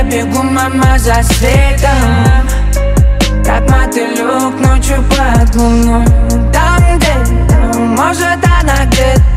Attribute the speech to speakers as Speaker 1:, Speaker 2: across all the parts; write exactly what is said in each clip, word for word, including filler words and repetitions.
Speaker 1: бегу, мама, за светом, как мотылек ночью под луной. Там где-то, может она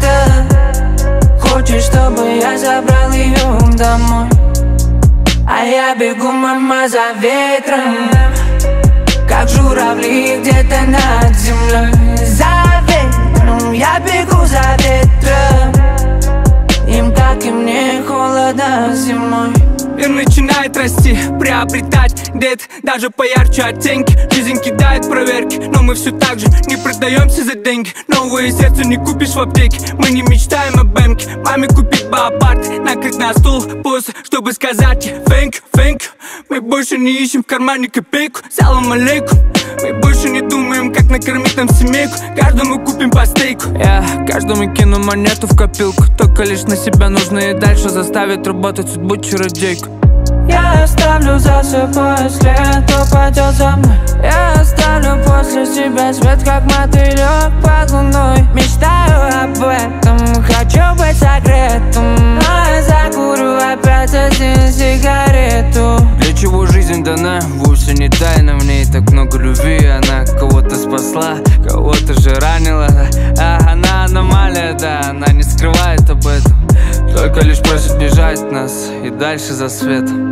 Speaker 1: где-то хочет, чтобы я забрал ее домой. А я бегу, мама, за ветром, как журавли где-то над землей. За ветром, я бегу за ветром, им, как и мне, холодно зимой.
Speaker 2: Мир начинает расти, приобретать где-то даже поярче оттенки. Жизнь кидает проверки, но мы все так же не продаемся за деньги. Новое сердце не купишь в аптеке, мы не мечтаем об эмке. Маме купить по апарте, накрыть на стол после, чтобы сказать ей thank you, thank you. Мы больше не ищем в кармане копейку, салам алейкум. Мы больше не думаем, как накормить нам семейку, каждому купим по стейку. Я каждому кину монету в копилку, только лишь на себя нужно и дальше заставить работать судьбу чародейку.
Speaker 1: Я оставлю за собой след, кто пойдет за мной. Я оставлю после себя свет, как мотылек под луной. Мечтаю об этом, хочу быть согретым, но я закурю опять один сигарету.
Speaker 2: Для чего жизнь дана, вовсе не тайна. В ней так много любви, она кого-то спасла, кого-то же ранила. А она аномалия, да, она не скрывает об этом, только лишь просит бежать нас и дальше за светом.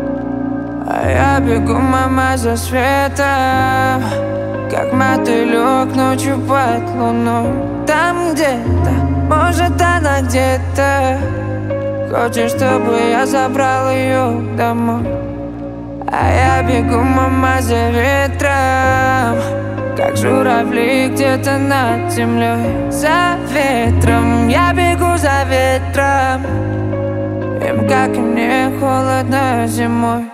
Speaker 1: А я бегу, мама, за светом, как мотылек ночью под луной. Там где-то, может она где-то хочет, чтобы я забрал ее домой. А я бегу, мама, за ветром, как журавли где-то над землей. За ветром, я бегу за ветром, им, как и мне, холодно зимой.